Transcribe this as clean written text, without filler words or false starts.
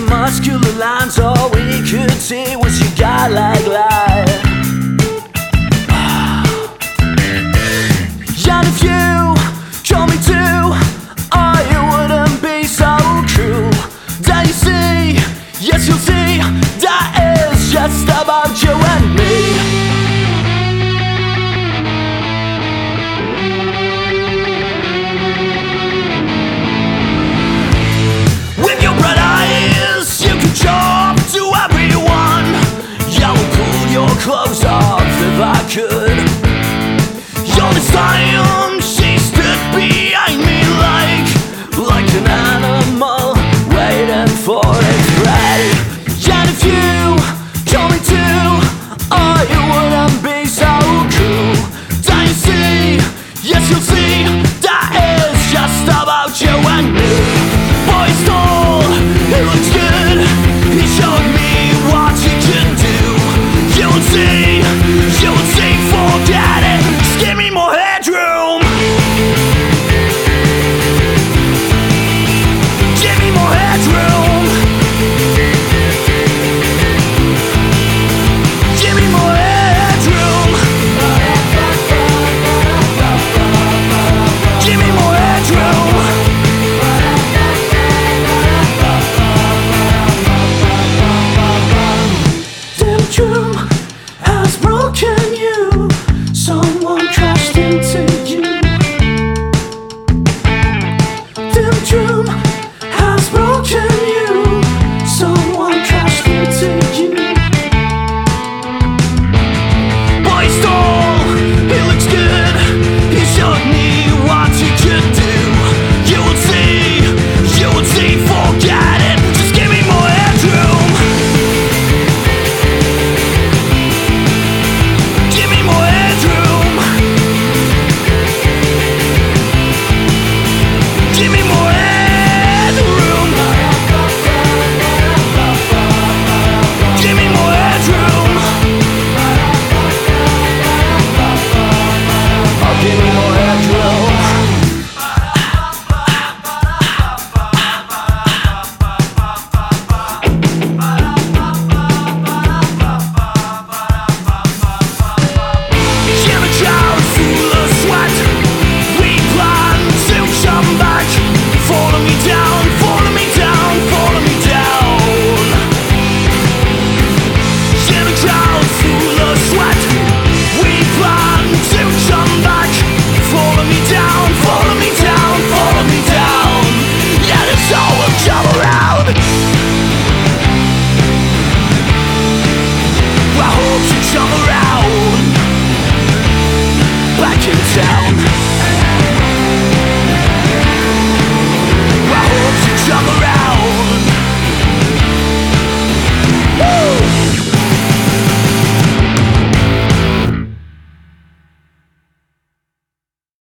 muscular lines, all we could see was your godlike light. And if you told me to, oh, you wouldn't be so cruel. Then you see, yes you'll see, that is just about you and me. Clothes off if I could. All this time she stood behind me like an animal waiting for its prey. And if you told me to, oh, you would